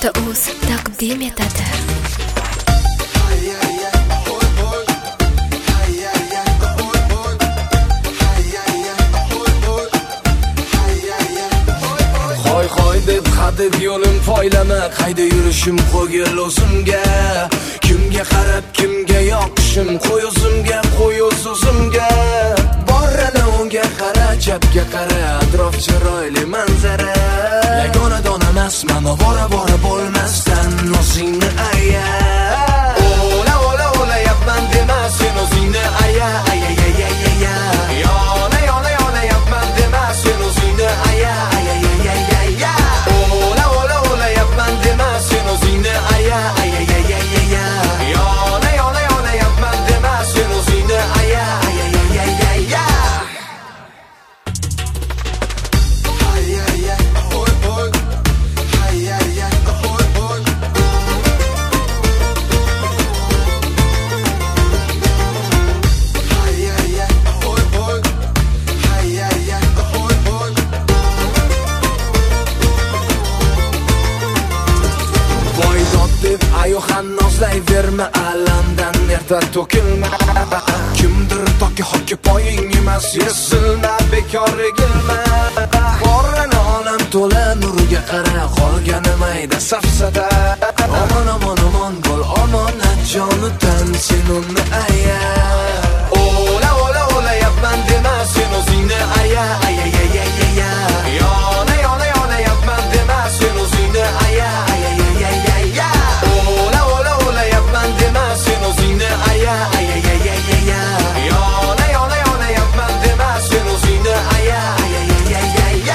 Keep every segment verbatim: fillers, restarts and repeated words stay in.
nuqta uz taqdim etadi. Hoy hoy deb hadeb yo'lim poylama, qayda yurishim qo'ygil o'zimga. Kimga qarab kimga yoqishim, qo'y o'zimga, qo'y o'zimga. Borrana unga qara, chapga qara, atrof chiroyli manzara. Yagona donamasman, bora bora bo'lmasdan o'zingni aya. Ola ola ola yapman dema, sen o'zingni aya, aya aya aya. Yona yona yona yapman dema, sen o'zingni aya, aya aya aya. Ola ola ola yapman dema, sen o'zingni aya, aya aya aya. Yona yona yona yapman dema, sen o'zingni aya, aya aya aya. Ayo xannozlayverma, alamdan erta to'kilma. Kimdir toki hoki poying emas, yesilma, bekor egilma. Borrana olam to'la nurga qara, qolgani mayda safsada. Omon omon omon bo'l, omonat jonidan sen uni aya. Ola ola ola yapman dema, sen o'zingni aya, aya aya aya. Yona yona yona yapman dema, sen o'zingni aya, aya aya aya. Ola ola ola yapman dema, sen o'zingni aya, aya aya aya. Yona yona yona yapman dema, sen o'zingni aya, aya aya aya.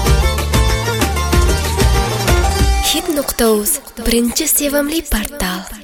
hit nuqta uz birinchi sevimli portal.